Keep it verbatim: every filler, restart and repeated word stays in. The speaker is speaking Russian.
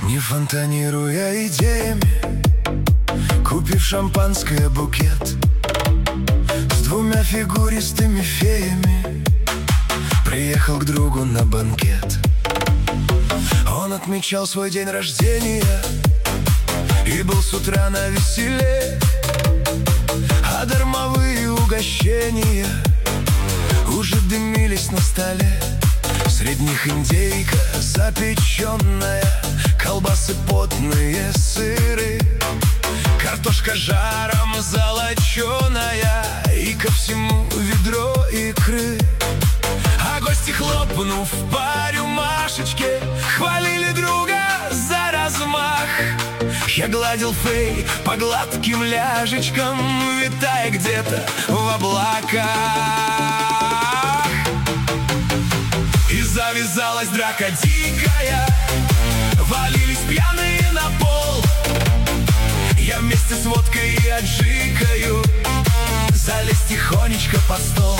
Не фонтанируя идеями, купив шампанское букет, с двумя фигуристыми феями приехал к другу на банкет. Он отмечал свой день рождения и был с утра навеселе, а дармовые угощения уже дымились на столе. Среди них индейка запеченная, колбасы потные, сыры, картошка жаром золоченая и ко всему ведро икры. А гости, хлопнув по рюмашечке, хвалили друга за размах. Я гладил фей по гладким ляжечкам, витая где-то в облаках. И завязалась драка дикая, валились пьяные на пол. Я вместе с водкой и аджикою залез тихонечко под стол.